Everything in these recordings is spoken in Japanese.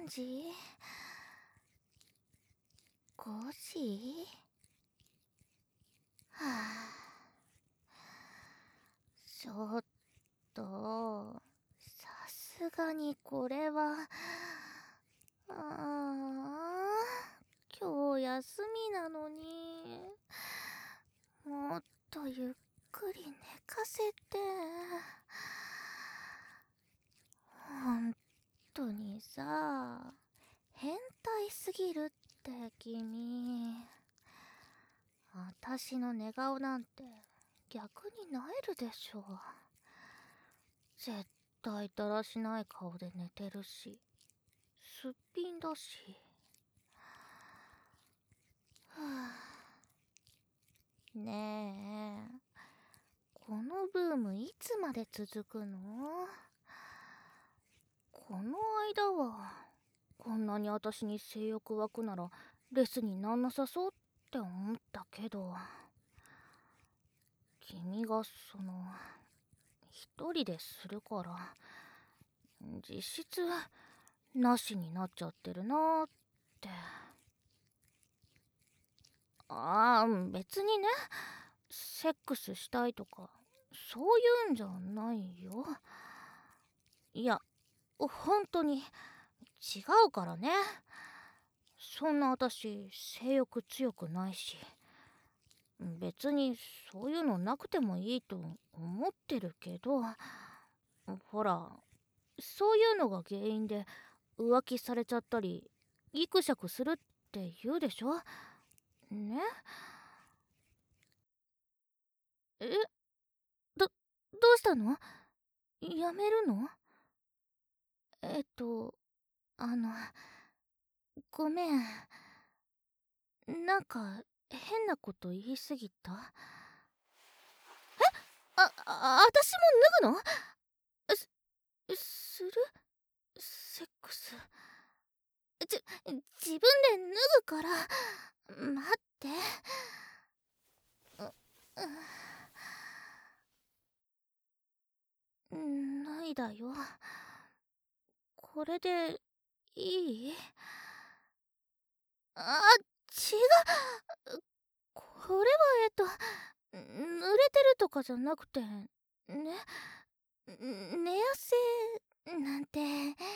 時 ?5 時はあ、ちょっと、さすがにこれは、今日休みなのに、もっとゆっくり寝かせて。ほんとにさ、変態すぎるって君。私の寝顔なんて逆に萎えるでしょ。絶対だらしない顔で寝てるし、すっぴんだし。はあ、ねえ、このブームいつまで続くの？この間はこんなに私に性欲湧くならレスになんなさそうって思ったけど、君が一人でするから実質なしになっちゃってるなーって。別にね、セックスしたいとかそういうんじゃないよ。いや、本当に違うからね。そんな私性欲強くないし、別にそういうのなくてもいいと思ってるけど、ほら、そういうのが原因で浮気されちゃったりギクシャクするって言うでしょね。え、どうしたの？やめるの？えっとあのごめん、なんか変なこと言いすぎた？私も脱ぐの？する？セックス？自分で脱ぐから。待って。脱いだよ。これでいい？違う。これは濡れてるとかじゃなくてね、寝汗なんて。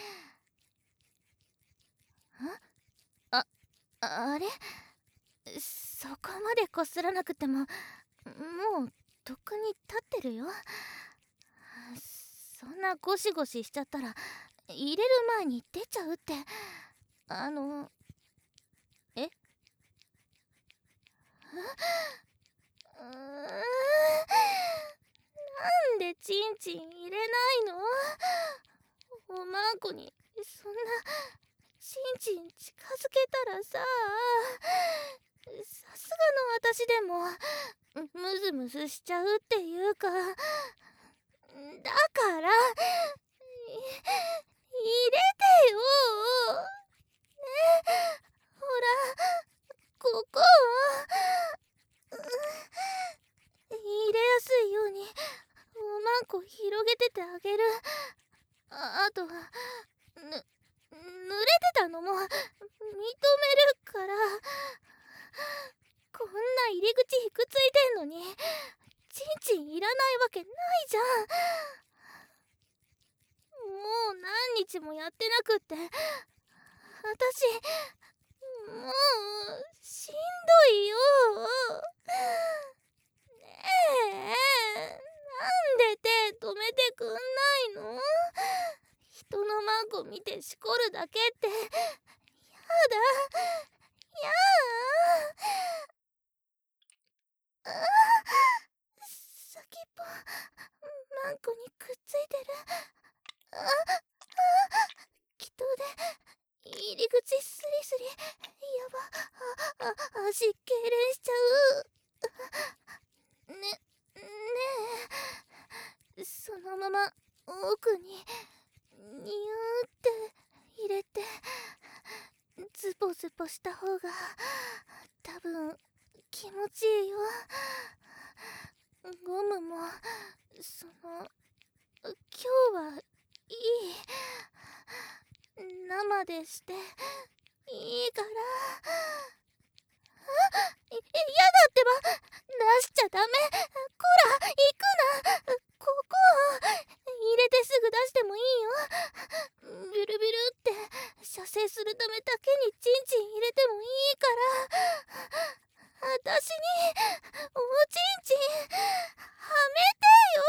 ああれ、そこまでこすらなくてももうとっくに立ってるよ。そんなゴシゴシしちゃったら入れる前に出ちゃうって。えなんでチンチン入れないの？おまんこにそんなチンチン近づけたらさ、さすがの私でもムズムズしちゃうっていうか、だから入れてよ。ね、ほら、ここ入れやすいようにおまんこ広げててあげる。あと濡れてたのも認めるから。こんな入り口ひくついてんのにチンチンいらないわけないじゃん。もう何日もやってなくって、私もうしんどいよ。ねえ、なんで手止めてくんないの？人のマンコ見てしこるだけってやだ、やあ。先っぽマンコにくっついてる。気筒で入り口スリスリ。やば、足痙攣しちゃう。ねえ、そのまま奥にニューって入れてズボズボした方が多分気持ちいいよ。ゴムも今日はいい。生までしていいから。やだってば、出しちゃダメ。こら、行くな。ここ入れてすぐ出してもいいよ。ビュルビュルって射精するためだけにチンチン入れてもいいから。私におちんちんはめてよ。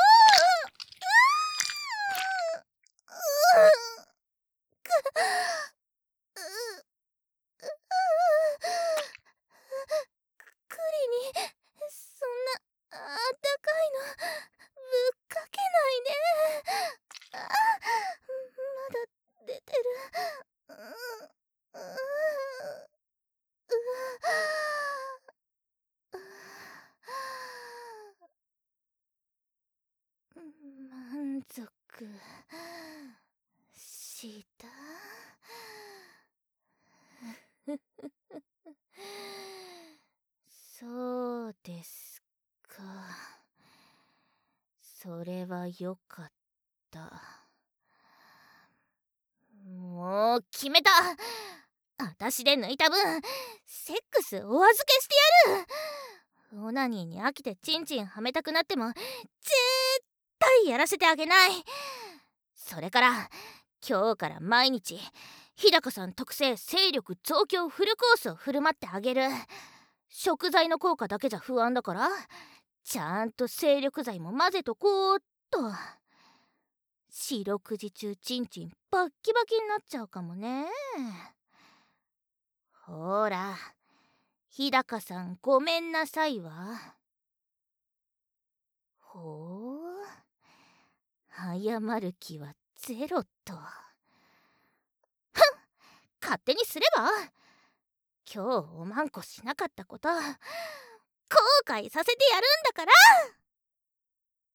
クリにそんなあったかいのぶっかけないで。まだ出てる。満足した。そうですか。それはよかった。もう決めた。私で抜いた分セックスお預けしてやる。オナニーに飽きてチンチンはめたくなっても絶対やらせてあげない。それから今日から毎日日高さん特製精力増強フルコースを振る舞ってあげる。食材の効果だけじゃ不安だからちゃんと精力剤も混ぜとこうっと。四六時中チンチンバッキバキになっちゃうかもね。ほら日高さんごめんなさいわ。ほう、謝る気はゼロと。勝手にすれば。今日おまんこしなかったこと後悔させてやるんだから。